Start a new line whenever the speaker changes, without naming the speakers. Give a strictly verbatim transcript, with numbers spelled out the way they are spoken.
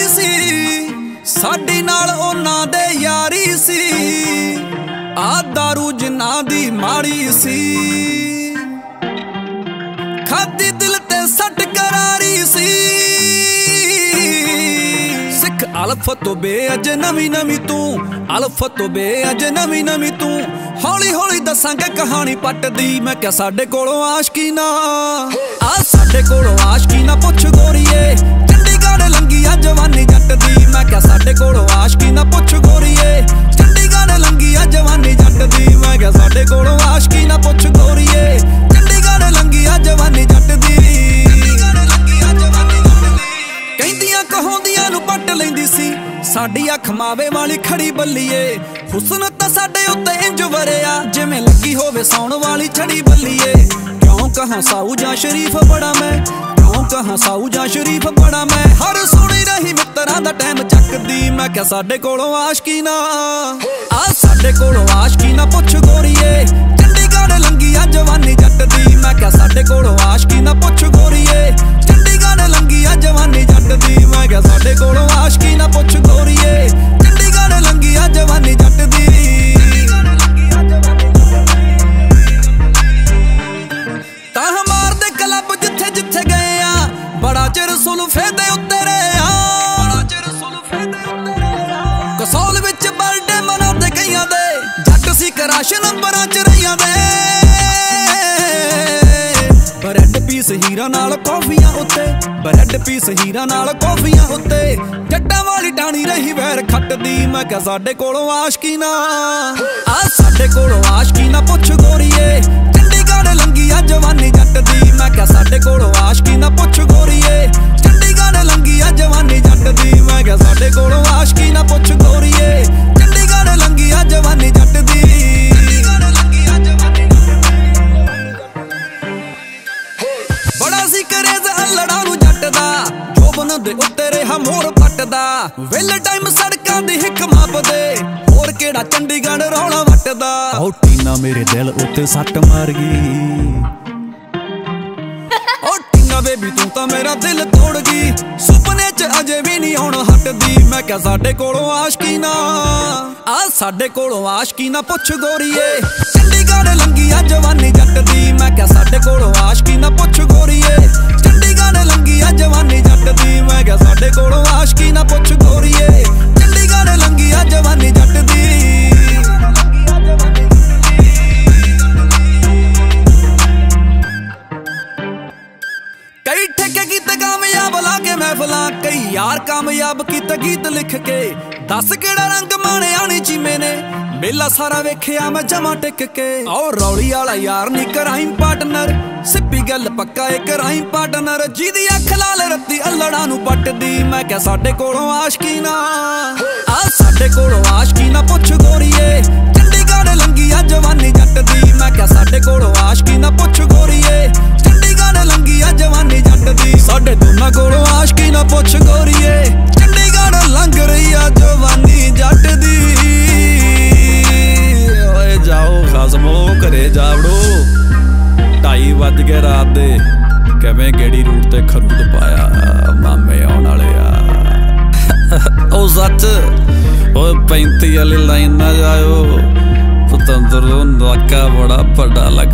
ਸੀ ਸਾਡੀ ਨਾਲ ਉਹਨਾਂ ਦੇ ਯਾਰੀ ਸੀ ਆ ਦਾਰੂ ਜਿਨ੍ਹਾਂ ਦੀ ਮਾੜੀ ਸੀ ਖਾਦੀ ਦਿਲ ਤੇ ਸੱਟ ਕਰਾਰੀ ਸੀ ਸਿੱਖ ਅਲਫ ਤੋਂ ਬੇ ਅਜ ਨਵੀਂ ਨਵੀਂ ਤੂੰ ਅਲਫ ਤੋਂ ਬੇ ਅਜ ਨਵੀਂ ਨਵੀਂ ਤੂੰ ਹੌਲੀ ਹੌਲੀ ਦੱਸਾਂਗੇ ਕਹਾਣੀ ਪੱਟਦੀ ਮੈਂ ਕਿਹਾ ਸਾਡੇ ਕੋਲੋਂ ਆਸ਼ਕੀ ਨਾ ਆ ਸਾਡੇ ਕੋਲੋਂ ਆਸ਼ਕੀ ਨਾ ਪੁੱਛ ਗੋਰੀਏ ਚੰਡੀਗੜ੍ਹ ਲੰਗੀ ਆ ਜਵਾਨੀ ਜੱਟ ਦੀ ਮੈਂ ਕਿਹਾ ਸਾਡੇ ਕੋਲੋਂ ਆਸ਼ਕੀ ਨਾ ਪੁੱਛ ਗੋਰੀਏ ਚੰਡੀਗੜ੍ਹ ਲੰਗੀ ਆ ਜਵਾਨੀ ਜੱਟ ਦੀ ਮੈਂ ਕਿਹਾ ਸਾਡੇ ਕੋਲੋਂ ਆਸ਼ਕੀ ਨਾ ਪੁੱਛ ਗੋਰੀਏ ਚੰਡੀਗੜ੍ਹ ਲੰਗੀ ਆ ਜਵਾਨੀ ਜੱਟ ਦੀ ਕਹਿੰਦੀਆਂ ਕਹਾਉਂਦੀਆਂ ਨੂੰ ਪੱਟ ਲੈਂਦੀ ਸੀ ਸਾਡੀ ਅੱਖ ਮਾਵੇ ਵਾਲੀ ਖੜੀ ਬੱਲੀਏ ਹੁਸਨ ਤਾਂ ਸਾਡੇ ਉੱਤੇ ਇੰਜ ਵਰਿਆ ਜਿਵੇਂ ਲੱਗੀ ਹੋਵੇ ਸੌਣ ਵਾਲੀ ਛੜੀ ਬੱਲੀਏ ਕਿਉਂ ਕਹਾਂ ਸਾਊ ਜਾਂ ਸ਼ਰੀਫ ਬੜਾ ਮੈਂ ਕਿਉਂ ਕਹਾਂ ਸਾਊ ਜਾਂ ਸ਼ਰੀਫ ਬੜਾ ਮੈਂ ਹਰ ਸੋਹਣੀ ਰਹੀ ਮਿੱਤਰਾਂ ਦਾ ਟਾਈਮ ਚੱਕਦੀ ਮੈਂ ਕਿਹਾ ਸਾਡੇ ਕੋਲੋਂ ਆਸ਼ਕੀ ਨਾ ਆ ਸਾਡੇ ਕੋਲੋਂ ਆਸ਼ਕੀ ਨਾ ਪੁੱਛ ਗੋਰੀਏ ਚੰਡੀਗੜ੍ਹ ਲੰਗੀ ਆ ਜਵਾਨੀ ਜੱਟ ਦੀ ਮੈਂ ਕਿਹਾ ਸਾਡੇ ਕੋਲੋਂ ਆਸ਼ਕੀ ਨਾ ਪੁੱਛ ਗੋਰੀਏ ਚੰਡੀਗੜ੍ਹ ਲੰਗੀ ਆ ਜਵਾਨੀ ਜੱਟ ਦੀ ਮੈਂ ਕਿਹਾ ਸਾਡੇ ਕੋਲੋਂ ਆਸ਼ਕੀ ਨਾ ਪੁੱਛ ਗੋਰੀਏ ਚੰਡੀਗੜ੍ਹ ਲੰਗੀ ਆ ਜਵਾਨੀ ਜੱਟ ਦੀ ਤਾਂ ਮਾਰਦੇ ਕਲੱਬ ਜਿੱਥੇ ਜਿੱਥੇ ਗਏ ਆ ਬੜਾ ਚਿਰ ਸੁਲਫੇ ਦੇ ਉੱਤੇ ਰਹੇ ਆ ਬੜਾ ਚਿਰ ਸੁਲਫੇ ਦੇ ਉੱਤੇ ਰਹੇ ਆ ਕਸੌਲ ਵਿੱਚ ਬਰਥਡੇ ਮਨਾਉਂਦੇ ਕਈਆਂ ਦੇ ਜੱਟ ਸੀ ਕਰਾਸ਼ ਨੰਬਰਾਂ ਚ ਰਹੀਆਂ ਦੇ ਬਰੈਡ ਪੀਸ ਹੀਰਾ ਨਾਲ ਕੌਫੀਆਂ ਉੱਤੇ ਬਰੈਡ ਪੀਸ ਹੀਰਾ ਨਾਲ ਕੌਫੀਆਂ ਉੱਤੇ ਜੱਟਾਂ ਵਾਲੀ ਟਾਣੀ ਰਹੀ ਵੈਰ ਖੱਟਦੀ ਮੈਂ ਕਿਹਾ ਸਾਡੇ ਕੋਲੋਂ ਆਸ਼ਕੀ ਨਾ ਆ ਸਾਡੇ ਕੋਲੋਂ ਆਸ਼ਕੀ ਨਾ ਪੁੱਛ ਗੋਰੀਏ ਚੰਡੀਗੜ੍ਹ ਲੰਗੀ ਆ ਜਵਾਨੀ ਜੱਟ ਦੀ ਮੈਂ ਕਿਹਾ ਸਾਡੇ ਕੋਲੋਂ ਆਸ਼ਕੀ ਨਾ ਪੁੱਛ ਗੋਰੀਏ ਚੰਡੀਗੜ੍ਹ ਲੰਗੀ ਆ ਜਵਾਨੀ ਜੱਟ ਦੀ ਮੈਂ ਕਿਹਾ ਸਾਡੇ ਕੋਲੋਂ ਆਸ਼ਕੀ ਨਾ ਪੁੱਛ ਗੋਰੀਏ ਚੰਡੀਗੜ੍ਹ ਲੰਗੀ ਆ ਜਵਾਨੀ ਜੱਟ ਦੀ ਬੜਾ ਸੀ ਕਰੇਜ਼ ਅਲੜਾਂ ਨੂੰ ਜੱਟ ਦਾ ਜੋਬਨ ਦੇ ਉੱਤੇ ਰਿਹਾ ਮੋਰ ਪੱਟਦਾ ਵੇਲੇ ਟਾਈਮ ਸੜਕਾਂ ਦੀ ਹਿੱਕ ਮਾਪਦੇ ਹੋਰ ਕਿਹੜਾ ਚੰਡੀਗੜ੍ਹ ਰੌਲਾ ਵੱਟਦਾ ਓ ਟੀਨਾ ਮੇਰੇ ਦਿਲ ਉੱਤੇ ਸੱਟ ਮਾਰ ਗਈ ਓ ਟੀਨਾ ਬੇਬੀ ਤੂੰ ਤਾਂ ਮੇਰਾ ਦਿਲ ਤੋੜ ਗਈ ਸੁਪਨੇ ਚ ਅਜੇ ਵੀ ਨਹੀਂ ਹੁਣ ਹਟਦੀ ਮੈਂ ਕਿਹਾ ਸਾਡੇ ਕੋਲੋਂ ਆਸ਼ਕੀ ਨਾ ਆ ਸਾਡੇ ਕੋਲੋਂ ਆਸ਼ਕੀ ਨਾ ਪੁੱਛ ਗੋਰੀਏ ਚੰਡੀਗੜ੍ਹ ਲੰਗੀ ਆ ਜਵਾਨੀ ਜੱਟ ਦੀ ਮੈਂ ਕਿਹਾ ਸਾਡੇ ਕੋਲੋਂ ਆਸ਼ਕੀ ਨਾ ਪੁੱਛ ਗੋਰੀਏ ਚੰਡੀਗੜ੍ਹ ਲੰਗੀ ਆ ਜਵਾਨੀ ਜੱਟ ਦੀ ਮੈਂ ਕਿਹਾ ਸਾਡੇ ਕੋਲੋਂ ਆਸ਼ਕੀ ਨਾ ਪੁੱਛ ਗੋਰੀਏ ਚੰਡੀਗੜ੍ਹ ਲੰਗੀ ਆ ਜਵਾਨੀ ਜੱਟ ਦੀ ਕਈ ਠੇਕੇ ਕੀਤੇ ਕਾਮਯਾਬ ਲਾ ਕੇ ਮਹਿਫਲਾਂ ਕਈ ਯਾਰ ਕਾਮਯਾਬ ਕੀਤੇ ਗੀਤ ਲਿਖ ਕੇ ਦੱਸ ਕਿਹੜਾ ਰੰਗ ਮਾਣਿਆ ਨੀ ਚੀਮੇ ਨੇ ਮੇਲਾ ਸਾਰਾ ਵੇਖਿਆ ਮੈਂ ਜਮਾ ਟਿਕ ਕੇ ਔਰ ਰੌਲੀ ਵਾਲਾ ਯਾਰ ਨੀ ਕਰਾਈਮ ਪਾਰਟਨਰ ਸਿੱਪੀ ਗੱਲ ਪੱਕਾ ਏ ਕਰਾਈਮ ਪਾਰਟਨਰ ਜਿਹਦੀ ਅੱਖ ਲਾਲ ਰੱਤੀ ਅਲੜਾਂ ਨੂੰ ਪੱਟਦੀ ਮੈਂ ਕਿਹਾ ਸਾਡੇ ਕੋਲੋਂ ਆਸ਼ਕੀ ਨਾ ਆ ਸਾਡੇ ਕੋਲੋਂ ਆਸ਼ਕੀ ਨਾ ਪੁੱਛ ਗੋਰੀਏ ਚੰਡੀਗੜ੍ਹ ਲੰਗੀ ਆ ਜਵਾਨੀ ਜੱਟ ਦੀ ਮੈਂ ਕਿਹਾ ਸਾਡੇ ਕੋਲੋਂ ਆਸ਼ਕੀ ਨਾ ਪੁੱਛ ਗੋਰੀਏ ਚੰਡੀਗੜ੍ਹ ਲੰਗੀ ਆ ਜਵਾਨੀ ਜੱਟ ਦੀ ਸਾਡੇ ਦੋਨਾਂ ਕੋਲੋਂ ਆਸ਼ਕੀ ਨਾ ਪੁੱਛ ਗੋਰੀਏ ਚੰਡੀਗੜ੍ਹ ਲੰਘ ਰਹੀ ਆ ਜਵਾਨੀ ਜੱਟ ਦੀ ਓਏ ਜਾਓ ਖਸਮੋ ਘਰੇ ਜਾਵੜੋ ਢਾਈ ਵੱਜ ਗਏ ਰਾਤ ਦੇ ਕਿਵੇਂ ਗੇੜੀ ਰੂਟ ਤੇ ਖਰੂਦ ਪਾਇਆ ਮਾਮੇ ਆਉਣ ਵਾਲੇ ਆ ਉਹ ਸੱਚ ਓਏ ਪੈਂਤੀ ਵਾਲੀ ਲਾਈਨ ਨਾ ਜਾਇਓ ਪਤੰਦਰ ਨੂੰ ਨਾਕਾ ਬੜਾ ਵੱਡਾ